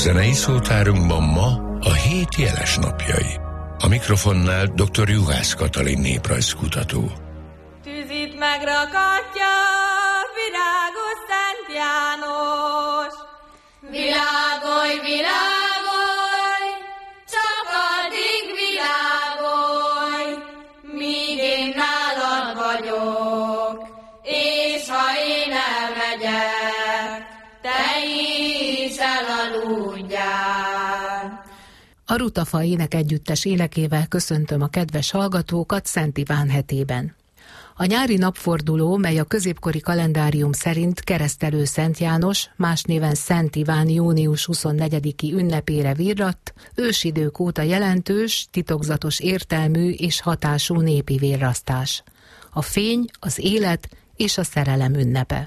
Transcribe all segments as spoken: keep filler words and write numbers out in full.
Zenei szótárunkban ma a hét jeles napjai. A mikrofonnál dr. Juhász Katalin néprajzkutató. Tűzit megrakatja virágos Szent János. Világolj, világolj, csak addig világolj, míg én nálad vagyok, és ha én elmegyek, te is elaludjál. A Rutafa énekegyüttes énekével köszöntöm a kedves hallgatókat Szent Iván hetében. A nyári napforduló, mely a középkori kalendárium szerint Keresztelő Szent János, más néven Szent Iván június huszonnegyediki ünnepére virratt, ősidők óta jelentős, titokzatos értelmű és hatású népi virrasztás. A fény, az élet és a szerelem ünnepe.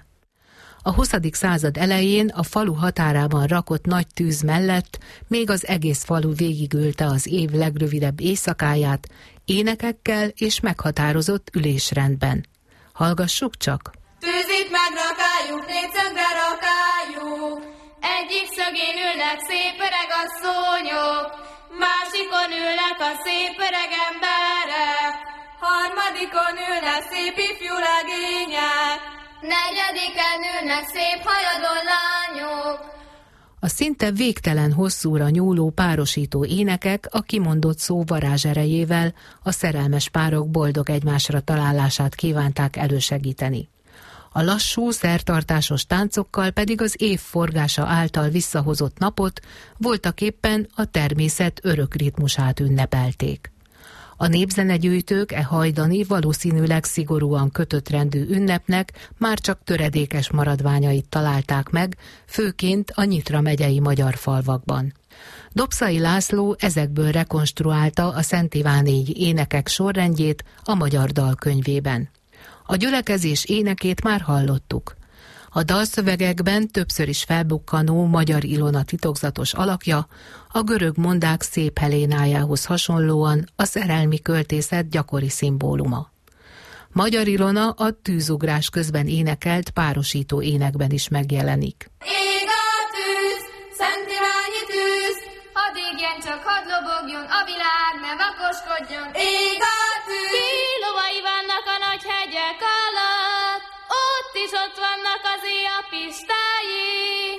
A huszadik század elején a falu határában rakott nagy tűz mellett még az egész falu végigülte az év legrövidebb éjszakáját, énekekkel és meghatározott ülésrendben. Hallgassuk csak! Tűzit megrakáljuk, négyszögre rakáljuk, egyik szögén ülnek szép öreg asszonyok, másikon ülnek a szép öreg emberek, harmadikon ülnek szép ifjú legények, negyediken ülnek szép hajadon lányok. A szinte végtelen hosszúra nyúló párosító énekek a kimondott szó varázserejével a szerelmes párok boldog egymásra találását kívánták elősegíteni. A lassú, szertartásos táncokkal pedig az év forgása által visszahozott napot voltaképpen a természet örök ritmusát ünnepelték. A népzenegyűjtők e hajdani, valószínűleg szigorúan kötött rendű ünnepnek már csak töredékes maradványait találták meg, főként a Nyitra megyei magyar falvakban. Dobszai László ezekből rekonstruálta a Szent Ivánéi énekek sorrendjét a Magyar Dalkönyvében. A gyülekezés énekét már hallottuk. A dalszövegekben többször is felbukkanó Magyar Ilona titokzatos alakja a görög mondák szép Helénájához hasonlóan a szerelmi költészet gyakori szimbóluma. Magyar Ilona a tűzugrás közben énekelt párosító énekben is megjelenik. Ég a tűz, Szent Iványi tűz, hadd égjen, csak hadd lobogjon, a világ ne vakoskodjon. Ég a tűz, kilovai vannak a nagy hegyek alatt, ott is ott vannak az éjapistái.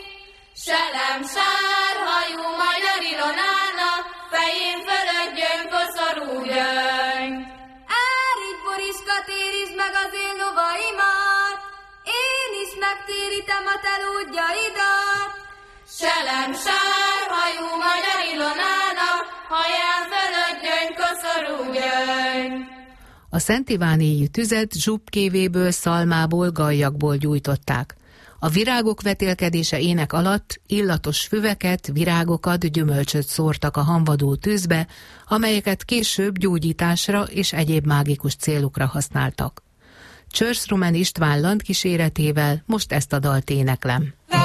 Selem sárhajú Magyar Ilonának, fején fölött gyöngykoszorú gyöngy. Árít Boriska, térítsd meg az én lovaimat, én is megtérítem a te lúdjaidat. Selem sárhajú Magyar Ilonának, haján fölött gyöngykoszorú gyöngy. A Szent Ivánéi tüzet zsubkévéből, szalmából, gallyakból gyújtották. A virágok vetélkedése ének alatt illatos füveket, virágokat, gyümölcsöt szórtak a hamvadó tűzbe, amelyeket később gyógyításra és egyéb mágikus célokra használtak. Csörszrumen István Land kíséretével most ezt a dalt éneklem.